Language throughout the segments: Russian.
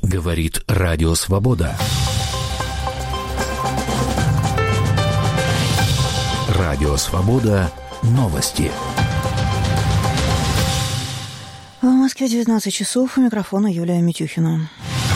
Говорит Радио Свобода. Радио Свобода. Новости. В Москве 19 часов. У микрофона Юлия Митюхина.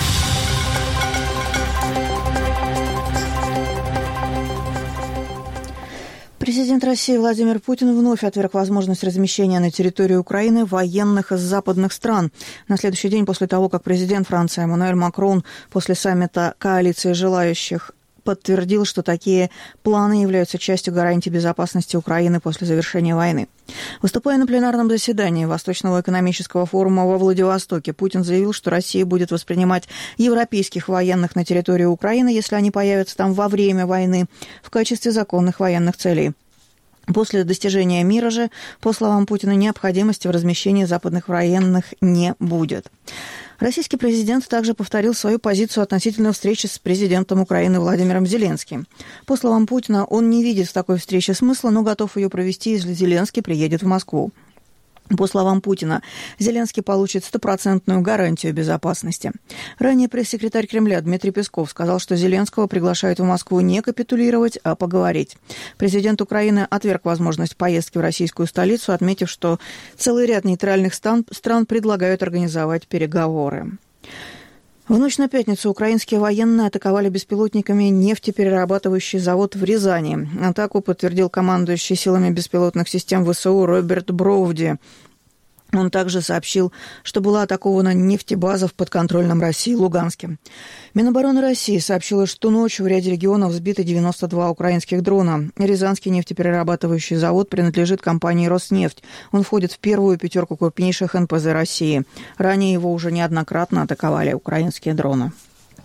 Президент России Владимир Путин вновь отверг возможность размещения на территории Украины военных из западных стран. На следующий день после того, как президент Франции Эммануэль Макрон после саммита коалиции желающих подтвердил, что такие планы являются частью гарантии безопасности Украины после завершения войны. Выступая на пленарном заседании Восточного экономического форума во Владивостоке, Путин заявил, что Россия будет воспринимать европейских военных на территории Украины, если они появятся там во время войны, в качестве законных военных целей. После достижения мира же, по словам Путина, необходимости в размещении западных военных не будет. Российский президент также повторил свою позицию относительно встречи с президентом Украины Владимиром Зеленским. По словам Путина, он не видит в такой встрече смысла, но готов ее провести, если Зеленский приедет в Москву. По словам Путина, Зеленский получит 100% гарантию безопасности. Ранее пресс-секретарь Кремля Дмитрий Песков сказал, что Зеленского приглашают в Москву не капитулировать, а поговорить. Президент Украины отверг возможность поездки в российскую столицу, отметив, что целый ряд нейтральных стран предлагают организовать переговоры. В ночь на пятницу украинские военные атаковали беспилотниками нефтеперерабатывающий завод в Рязани. Атаку подтвердил командующий силами беспилотных систем ВСУ Роберт Броуди. Он также сообщил, что была атакована нефтебаза в подконтрольном России Луганске. Минобороны России сообщила, что ночью в ряде регионов сбиты 92 украинских дрона. Рязанский нефтеперерабатывающий завод принадлежит компании «Роснефть». Он входит в первую пятерку крупнейших НПЗ России. Ранее его уже неоднократно атаковали украинские дроны.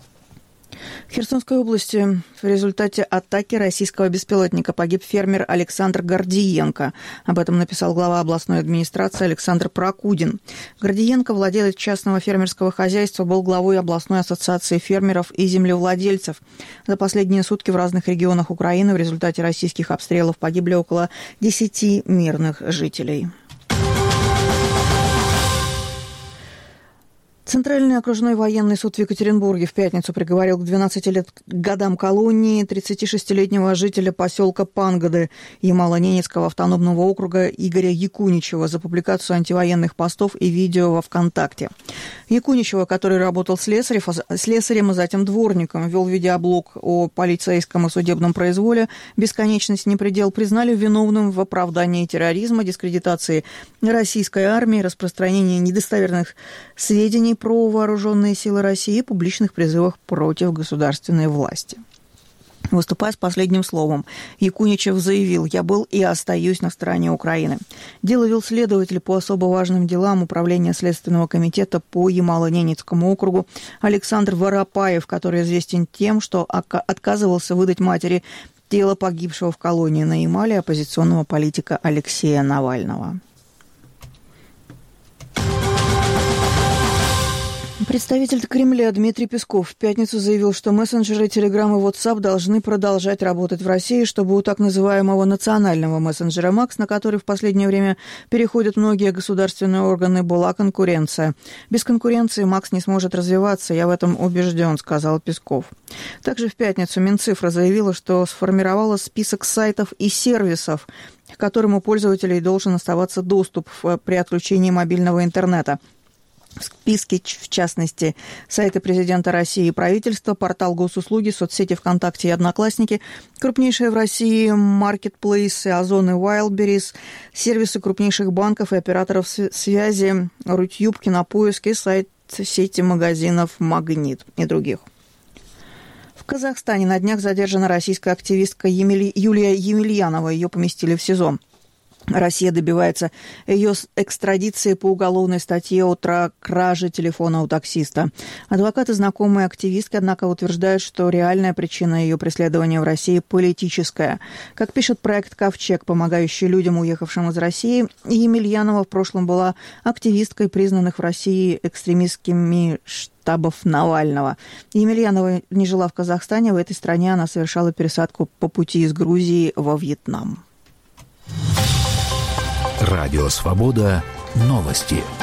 В Херсонской области в результате атаки российского беспилотника погиб фермер Александр Гордиенко. Об этом написал глава областной администрации Александр Прокудин. Гордиенко, владелец частного фермерского хозяйства, был главой областной ассоциации фермеров и землевладельцев. За последние сутки в разных регионах Украины в результате российских обстрелов погибли около 10 мирных жителей. Центральный окружной военный суд в Екатеринбурге в пятницу приговорил к 12 годам колонии 36-летнего жителя поселка Пангоды Ямало-Ненецкого автономного округа Игоря Якуничева за публикацию антивоенных постов и видео во ВКонтакте. Якуничева, который работал слесарем, а затем дворником, вел видеоблог о полицейском и судебном произволе «Бесконечность не предел», признали виновным в оправдании терроризма, дискредитации российской армии, распространении недостоверных сведений про вооруженные силы России и публичных призывах против государственной власти. Выступая с последним словом, Якуничев заявил: «Я был и остаюсь на стороне Украины». Дело вел следователь по особо важным делам Управления Следственного комитета по Ямало-Ненецкому округу Александр Воропаев, который известен тем, что отказывался выдать матери тело погибшего в колонии на Ямале оппозиционного политика Алексея Навального. Представитель Кремля Дмитрий Песков в пятницу заявил, что мессенджеры Telegram и WhatsApp должны продолжать работать в России, чтобы у так называемого национального мессенджера МАКС, на который в последнее время переходят многие государственные органы, была конкуренция. Без конкуренции МАКС не сможет развиваться, я в этом убежден, сказал Песков. Также в пятницу Минцифра заявила, что сформировала список сайтов и сервисов, к которым у пользователей должен оставаться доступ при отключении мобильного интернета. В списке, в частности, сайты президента России и правительства, портал госуслуги, соцсети ВКонтакте и Одноклассники, крупнейшие в России маркетплейсы, Озон и Wildberries, сервисы крупнейших банков и операторов связи, Рутюб, Кинопоиск и сайт сети магазинов «Магнит» и других. В Казахстане на днях задержана российская активистка Юлия Емельянова. Ее поместили в СИЗО. Россия добивается ее экстрадиции по уголовной статье о краже телефона у таксиста. Адвокаты, знакомые активистки, однако, утверждают, что реальная причина ее преследования в России политическая. Как пишет проект «Ковчег», помогающий людям, уехавшим из России, Емельянова в прошлом была активисткой признанных в России экстремистскими штабов Навального. Емельянова не жила в Казахстане, в этой стране она совершала пересадку по пути из Грузии во Вьетнам. Радио «Свобода». Новости.